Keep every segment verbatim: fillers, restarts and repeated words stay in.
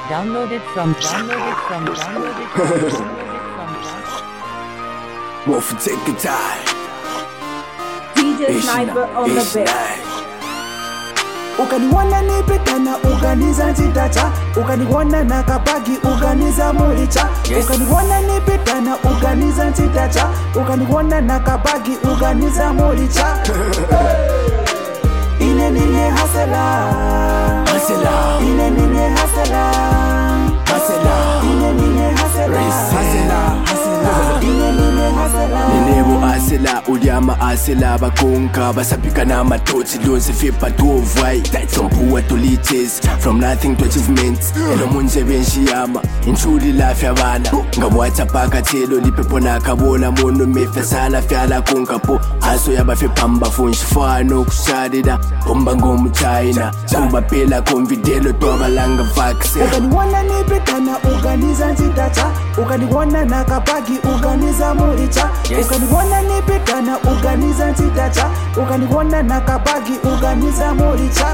Downloaded from downloaded from downloaded from downloaded from Wolf take it time. D J Sniper on the beat. Ukaniwana nipitana uganiza nzitacha, ukaniwana nakabagi uganiza mulicha. Yes. Ukaniwana nipitana uganiza nzitacha, ukaniwana nakabagi uganiza mulicha. Ine nine hasela, Hasela, ine nine hasela, Hasela, ine nine hasela, Hasela, Hasela, ine nine hasela. Nenebo asela, uliama asela, bakonka, basapika na matoti, lonse fipa tuovai. Tompuwa to liches, from nothing to achievements. Eno munje benshiyama, inchuli life yabana. Ngabwata paka telo, lipepo nakabona, mono mefesala fyala kunkapo. Aso yabafe pamba funshifano kushadida, bomba ngomu China. Kuba pela konvidelo, toba langa vaccine. Ukaniwana nipitana uganiza nzitacha, ukaniwana nakabagi uganiza mulicha. Yes. Ukaniwana nipitana uganiza nzitacha, ukaniwana nakabagi uganiza mulicha.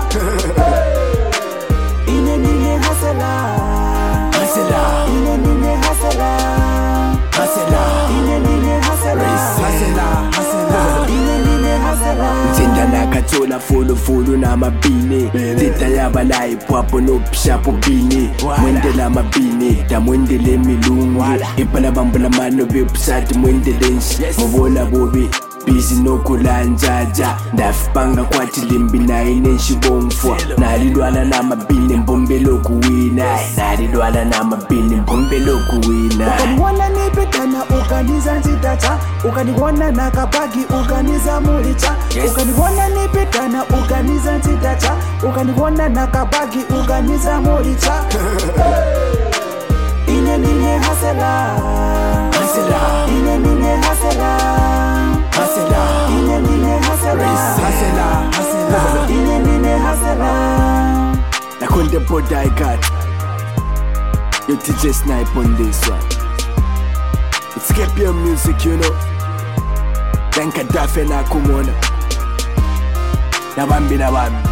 Ine nine hasela, Hasela, ine nine hasela, Hasela, ine nine hasela, Hasela, Hasela. ine nine hasela. Tinda nakathola fulu fulu namabini Tita yaba la ipwapo no pishapo bini Mwendela mabini, da mwendele milungu Ipala bambula mano bepusati mwendele nshi Mwola bobi, busy no kulanjaja Ndafipanga kwa tilimbi na inenshi bomfwa Nalilwana na mabini mbombelo kuwina Nalilwana na mabini mbombelo kuwina Ukaniwana nipitana uganiza nzitacha, ukaniwana nakabagi uganiza mulicha. Yes. Ukaniwana nipitana uganiza nzitacha, ukaniwana nakabagi uganiza mulicha. Ine nine hasela, Hasela, ine nine hasela, Hasela, ine nine hasela, Hasela, Hasela. ine nine hasela. Nakonde boda I got Yo D J Snipe on this one. It's Scorpion music, you know. Danka dafe na kumona Nabambi nabambi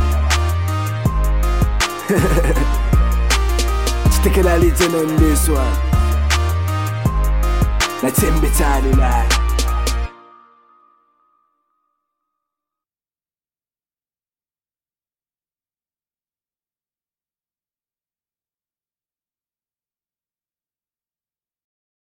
Chitekela legend on this one. Natembe tani na